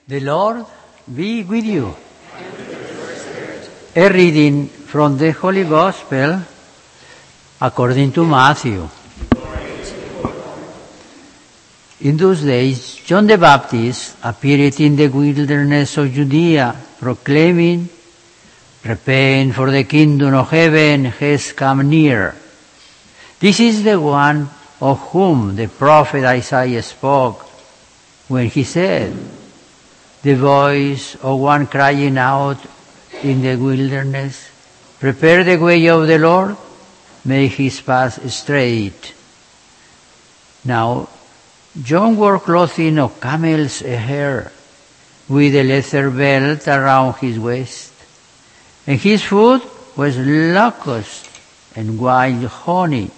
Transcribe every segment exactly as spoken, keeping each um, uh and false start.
The Lord be with you. A reading from the Holy Gospel according to Matthew. In those days, John the Baptist appeared in the wilderness of Judea, proclaiming, "Repent, for the kingdom of heaven has come near." This is the one of whom the prophet Isaiah spoke when he said, "The voice of one crying out in the wilderness, prepare the way of the Lord, make his path straight." Now, John wore clothing of camel's hair, with a leather belt around his waist, and his food was locust and wild honey.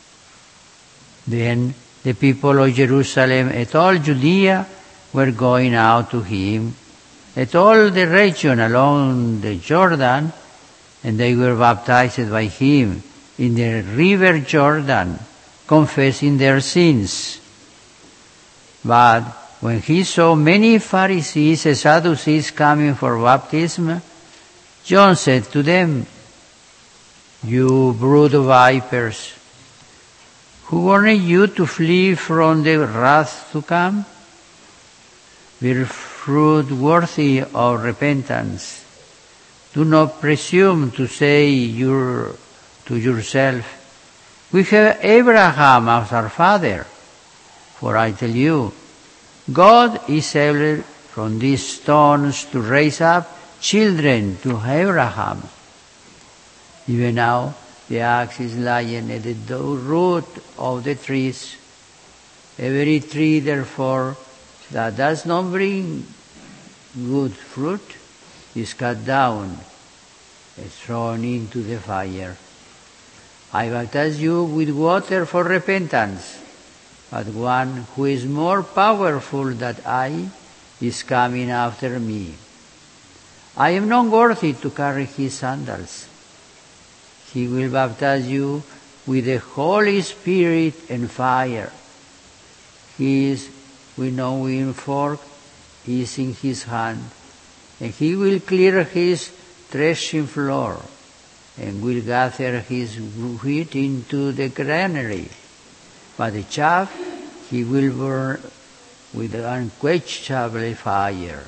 Then the people of Jerusalem and all Judea were going out to him, at all the region along the Jordan, and they were baptized by him in the river Jordan, confessing their sins. But when he saw many Pharisees and Sadducees coming for baptism, John said to them, "You brood of vipers, who warned you to flee from the wrath to come? Bear fruit worthy of repentance. Do not presume to say your, to yourself, 'We have Abraham as our father.' For I tell you, God is able from these stones to raise up children to Abraham. Even now, the axe is lying at the root of the trees. Every tree, therefore, that does not bring good fruit is cut down and thrown into the fire. I baptize you with water for repentance, but one who is more powerful than I is coming after me. I am not worthy to carry his sandals. He will baptize you with the Holy Spirit and fire. His winnowing fork is in his hand, and he will clear his threshing floor, and will gather his wheat into the granary. But the chaff he will burn with unquenchable fire."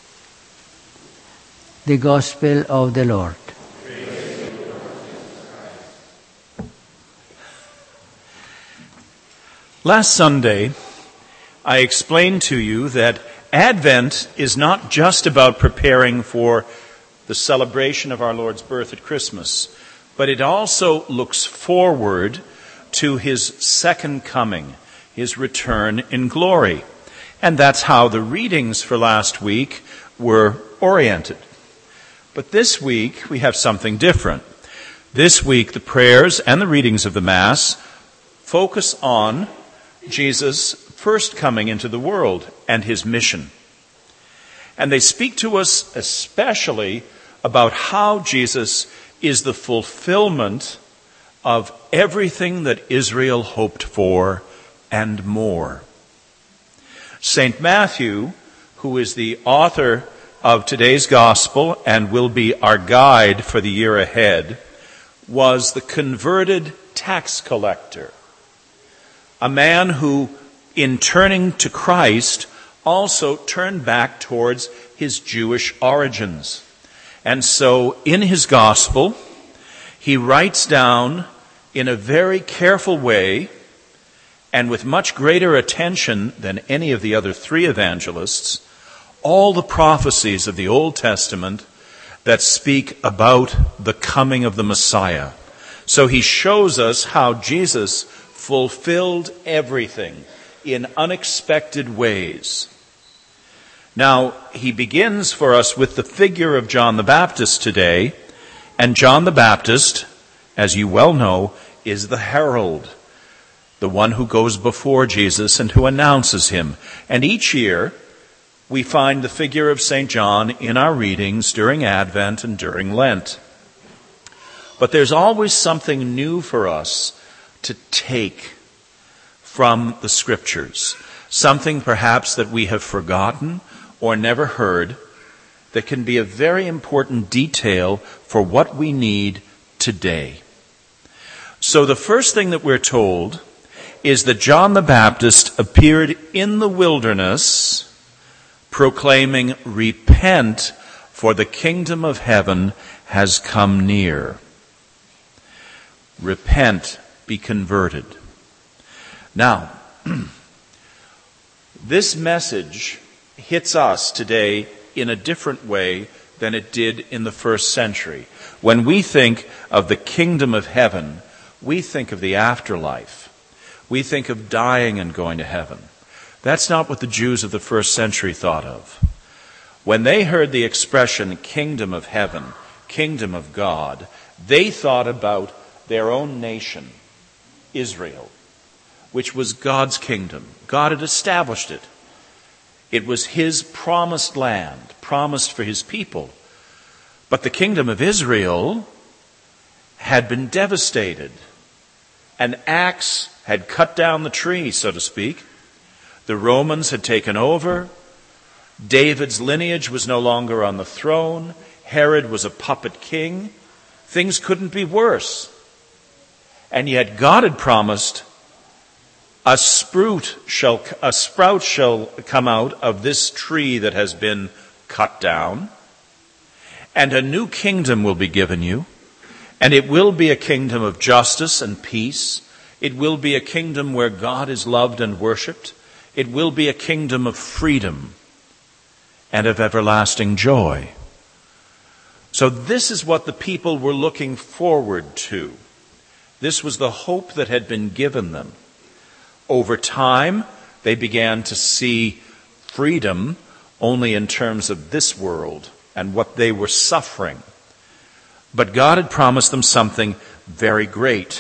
The Gospel of the Lord. Last Sunday, I explained to you that Advent is not just about preparing for the celebration of our Lord's birth at Christmas, but it also looks forward to his second coming, his return in glory. And that's how the readings for last week were oriented. But this week, we have something different. This week, the prayers and the readings of the Mass focus on Jesus' first coming into the world and his mission. And they speak to us especially about how Jesus is the fulfillment of everything that Israel hoped for and more. Saint Matthew, who is the author of today's gospel and will be our guide for the year ahead, was the converted tax collector. A man who, in turning to Christ, also turned back towards his Jewish origins. And so, in his gospel, he writes down in a very careful way, and with much greater attention than any of the other three evangelists, all the prophecies of the Old Testament that speak about the coming of the Messiah. So he shows us how Jesus fulfilled everything in unexpected ways. Now, he begins for us with the figure of John the Baptist today, and John the Baptist, as you well know, is the herald, the one who goes before Jesus and who announces him. And each year, we find the figure of Saint John in our readings during Advent and during Lent. But there's always something new for us to take from the Scriptures, something perhaps that we have forgotten or never heard that can be a very important detail for what we need today. So the first thing that we're told is that John the Baptist appeared in the wilderness proclaiming, "Repent, for the kingdom of heaven has come near." Repent, be converted. Now, this message hits us today in a different way than it did in the first century. When we think of the kingdom of heaven, we think of the afterlife. We think of dying and going to heaven. That's not what the Jews of the first century thought of. When they heard the expression kingdom of heaven, kingdom of God, they thought about their own nation, Israel, which was God's kingdom. God had established it. It was his promised land, promised for his people. But the kingdom of Israel had been devastated. An axe had cut down the tree, so to speak. The Romans had taken over. David's lineage was no longer on the throne. Herod was a puppet king. Things couldn't be worse. And yet God had promised, a sprout shall, a sprout shall come out of this tree that has been cut down, and a new kingdom will be given you, and it will be a kingdom of justice and peace. It will be a kingdom where God is loved and worshipped. It will be a kingdom of freedom and of everlasting joy. So this is what the people were looking forward to. This was the hope that had been given them. Over time, they began to see freedom only in terms of this world and what they were suffering. But God had promised them something very great.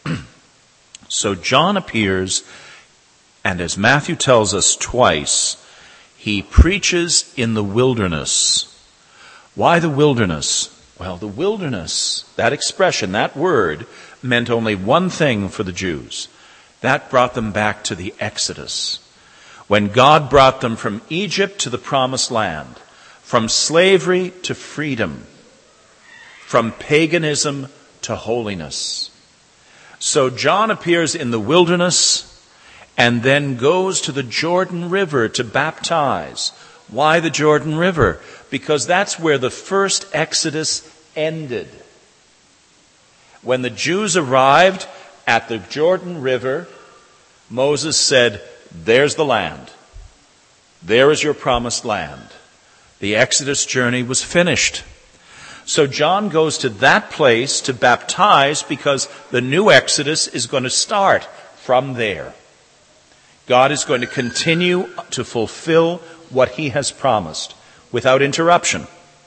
So John appears, and as Matthew tells us twice, he preaches in the wilderness. Why the wilderness? Well, the wilderness, that expression, that word, meant only one thing for the Jews. That brought them back to the Exodus, when God brought them from Egypt to the Promised Land, from slavery to freedom, from paganism to holiness. So John appears in the wilderness and then goes to the Jordan River to baptize. Why the Jordan River? Because that's where the first Exodus ended. When the Jews arrived at the Jordan River, Moses said, "There's the land. There is your promised land." The Exodus journey was finished. So John goes to that place to baptize because the new Exodus is going to start from there. God is going to continue to fulfill what he has promised without interruption.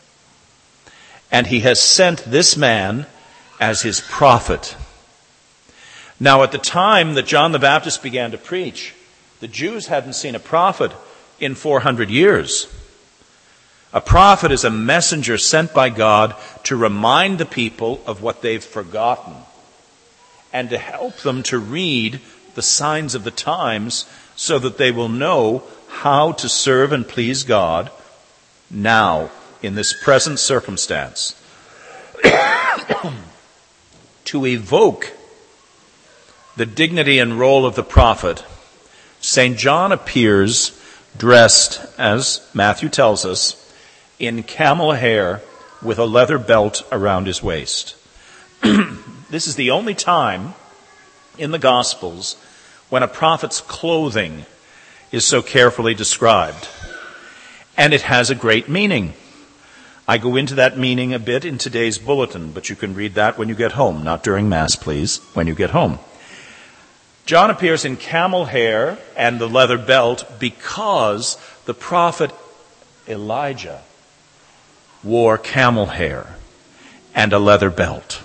And he has sent this man as his prophet. Now, at the time that John the Baptist began to preach, the Jews hadn't seen a prophet in four hundred years. A prophet is a messenger sent by God to remind the people of what they've forgotten and to help them to read the signs of the times so that they will know how to serve and please God now in this present circumstance. To evoke the dignity and role of the prophet, Saint John appears dressed, as Matthew tells us, in camel hair with a leather belt around his waist. This is the only time in the Gospels when a prophet's clothing is so carefully described. And it has a great meaning. I go into that meaning a bit in today's bulletin, but you can read that when you get home. Not during Mass, please, when you get home. John appears in camel hair and the leather belt because the prophet Elijah wore camel hair and a leather belt.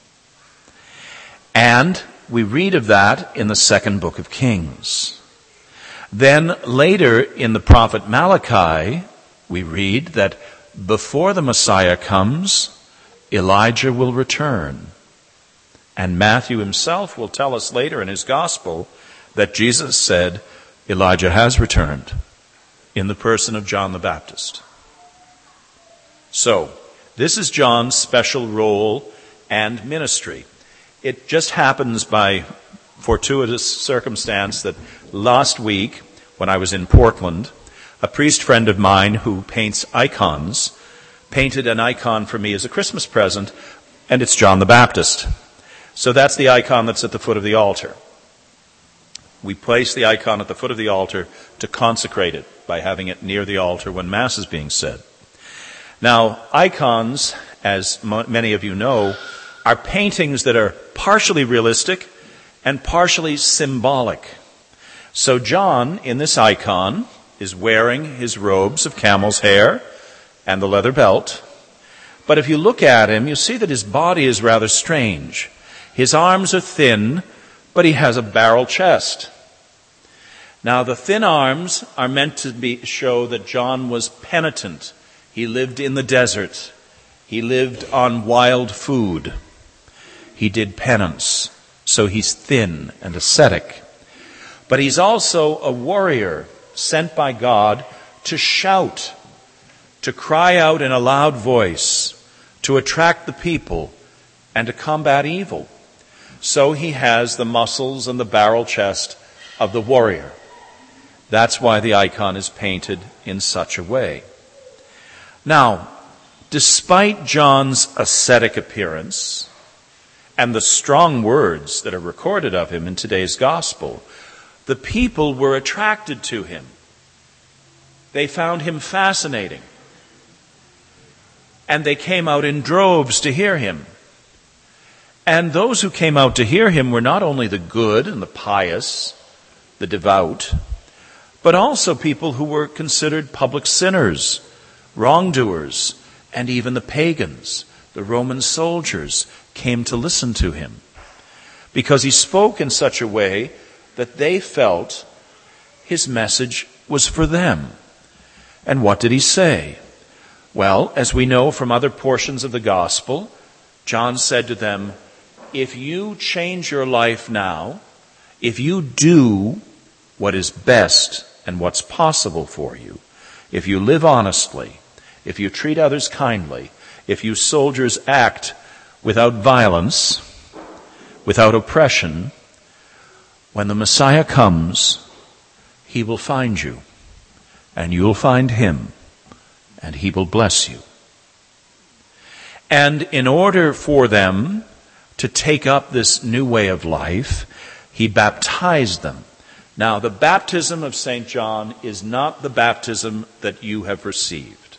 And we read of that in the second book of Kings. Then later in the prophet Malachi, we read that before the Messiah comes, Elijah will return. And Matthew himself will tell us later in his gospel that Jesus said, Elijah has returned. in the person of John the Baptist. So, this is John's special role and ministry. It just happens by fortuitous circumstance that last week, when I was in Portland, a priest friend of mine who paints icons painted an icon for me as a Christmas present, and it's John the Baptist. So that's the icon that's at the foot of the altar. We place the icon at the foot of the altar to consecrate it by having it near the altar when Mass is being said. Now, icons, as m- many of you know, are paintings that are partially realistic and partially symbolic. So John, in this icon, is wearing his robes of camel's hair and the leather belt. But if you look at him, you see that his body is rather strange. His arms are thin, but he has a barrel chest. Now, the thin arms are meant to be, show that John was penitent. He lived in the desert. He lived on wild food. He did penance, so he's thin and ascetic. But he's also a warrior sent by God to shout, to cry out in a loud voice, to attract the people, and to combat evil. So he has the muscles and the barrel chest of the warrior. That's why the icon is painted in such a way. Now, despite John's ascetic appearance and the strong words that are recorded of him in today's gospel, the people were attracted to him. They found him fascinating. And they came out in droves to hear him. And those who came out to hear him were not only the good and the pious, the devout, but also people who were considered public sinners, wrongdoers, and even the pagans, the Roman soldiers, came to listen to him because he spoke in such a way that they felt his message was for them. And what did he say? Well, as we know from other portions of the gospel, John said to them, if you change your life now, if you do what is best and what's possible for you, if you live honestly, if you treat others kindly, if you soldiers act without violence, without oppression, when the Messiah comes, he will find you, and you'll find him, and he will bless you. And in order for them to take up this new way of life, he baptized them. Now, the baptism of Saint John is not the baptism that you have received.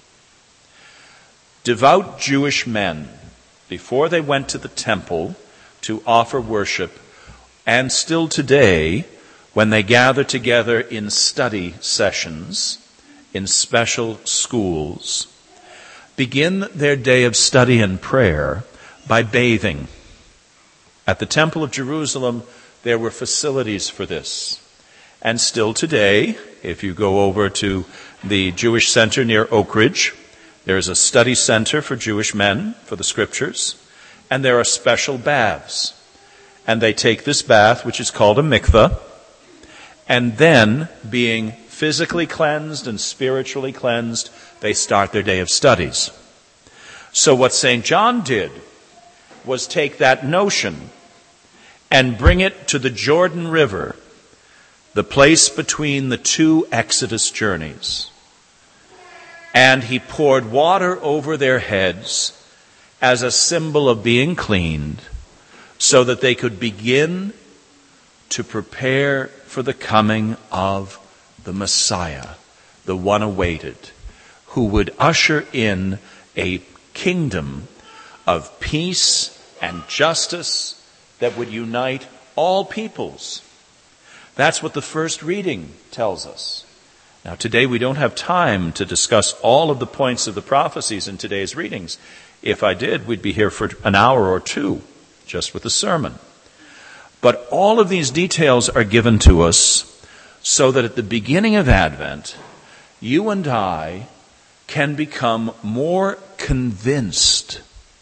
Devout Jewish men, before they went to the temple to offer worship, and still today, when they gather together in study sessions, in special schools, begin their day of study and prayer by bathing. At the Temple of Jerusalem, there were facilities for this. And still today, if you go over to the Jewish Center near Oak Ridge, there is a study center for Jewish men for the scriptures, and there are special baths. And they take this bath, which is called a mikveh, and then, being physically cleansed and spiritually cleansed, they start their day of studies. So what Saint John did was take that notion and bring it to the Jordan River, the place between the two Exodus journeys. And he poured water over their heads as a symbol of being cleaned, so that they could begin to prepare for the coming of the Messiah, the one awaited, who would usher in a kingdom of peace and justice that would unite all peoples. That's what the first reading tells us. Now, today we don't have time to discuss all of the points of the prophecies in today's readings. If I did, we'd be here for an hour or two, just with the sermon. But all of these details are given to us so that at the beginning of Advent, you and I can become more convinced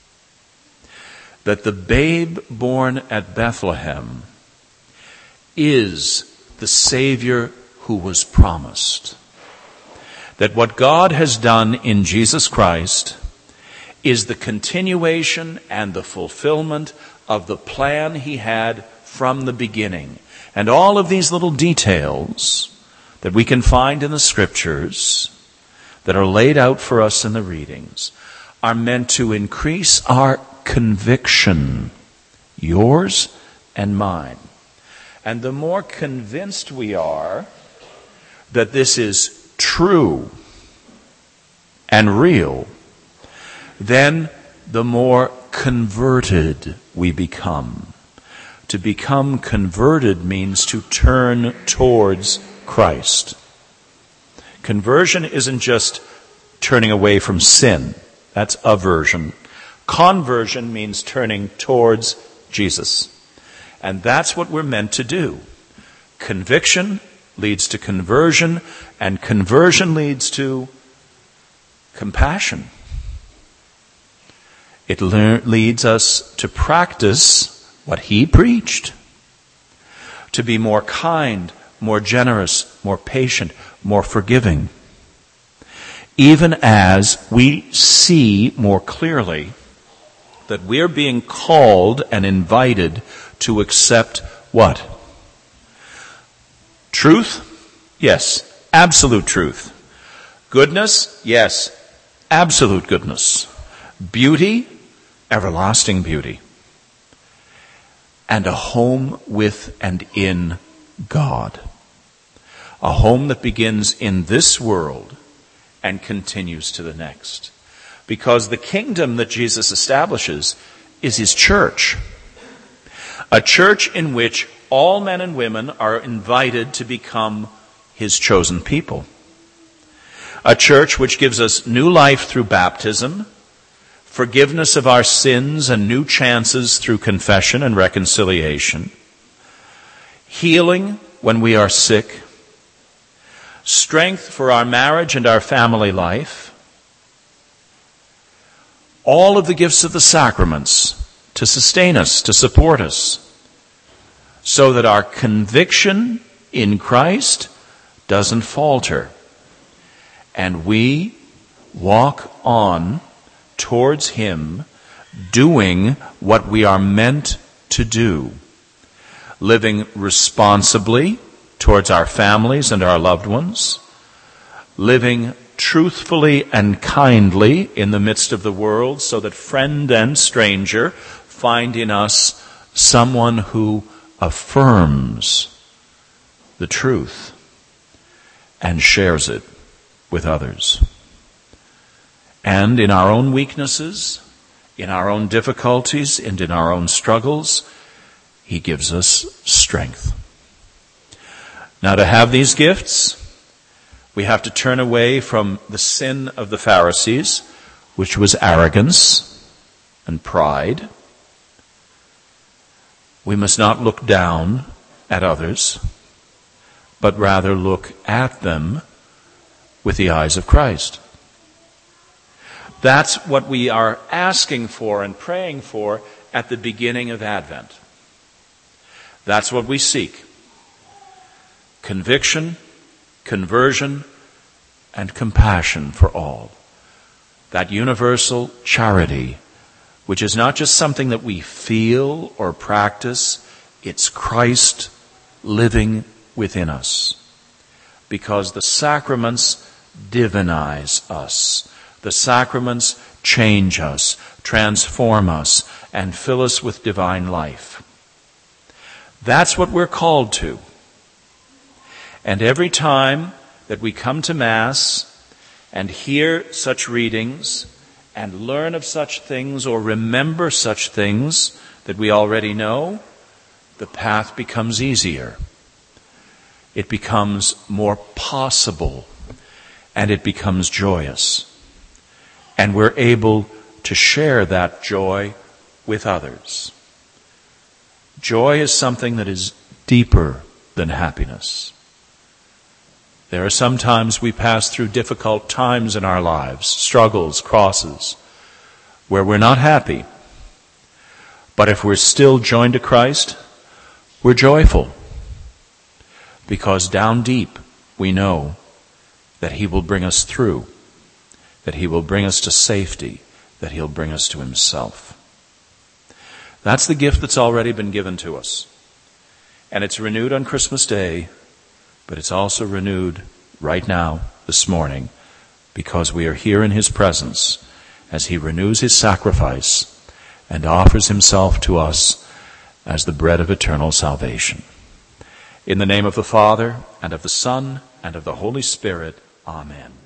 that the babe born at Bethlehem is the Savior who was promised. that what God has done in Jesus Christ is the continuation and the fulfillment of the plan he had from the beginning. And all of these little details that we can find in the Scriptures that are laid out for us in the readings are meant to increase our conviction, yours and mine. And the more convinced we are that this is true and real, then the more converted we become. To become converted means to turn towards Christ. Conversion isn't just turning away from sin. That's aversion. Conversion means turning towards Jesus. And that's what we're meant to do. Conviction leads to conversion, and conversion leads to compassion. It le- leads us to practice what he preached. To be more kind, more generous, more patient, more forgiving. Even as we see more clearly that we're being called and invited to accept what? Truth? Yes, absolute truth. Goodness? Yes, absolute goodness. Beauty? Everlasting beauty. And a home with and in God. A home that begins in this world and continues to the next. Because the kingdom that Jesus establishes is his church. A church in which all men and women are invited to become his chosen people. A church which gives us new life through baptism, forgiveness of our sins and new chances through confession and reconciliation, healing when we are sick, strength for our marriage and our family life, all of the gifts of the sacraments to sustain us, to support us, so that our conviction in Christ doesn't falter, and we walk on towards him, doing what we are meant to do, living responsibly towards our families and our loved ones, living truthfully and kindly in the midst of the world, so that friend and stranger find in us someone who affirms the truth and shares it with others. And in our own weaknesses, in our own difficulties, and in our own struggles, he gives us strength. Now, to have these gifts, we have to turn away from the sin of the Pharisees, which was arrogance and pride. We must not look down at others, but rather look at them with the eyes of Christ. That's what we are asking for and praying for at the beginning of Advent. That's what we seek. Conviction, conversion, and compassion for all. That universal charity, which is not just something that we feel or practice, it's Christ living within us. Because the sacraments divinize us. The sacraments change us, transform us, and fill us with divine life. That's what we're called to. And every time that we come to Mass and hear such readings and learn of such things or remember such things that we already know, the path becomes easier. It becomes more possible, and it becomes joyous. And we're able to share that joy with others. Joy is something that is deeper than happiness. There are some times we pass through difficult times in our lives, struggles, crosses, where we're not happy. But if we're still joined to Christ, we're joyful. Because down deep we know that he will bring us through, that he will bring us to safety, that he'll bring us to himself. That's the gift that's already been given to us. And it's renewed on Christmas Day, but it's also renewed right now, this morning, because we are here in his presence as he renews his sacrifice and offers himself to us as the bread of eternal salvation. In the name of the Father, and of the Son, and of the Holy Spirit, amen.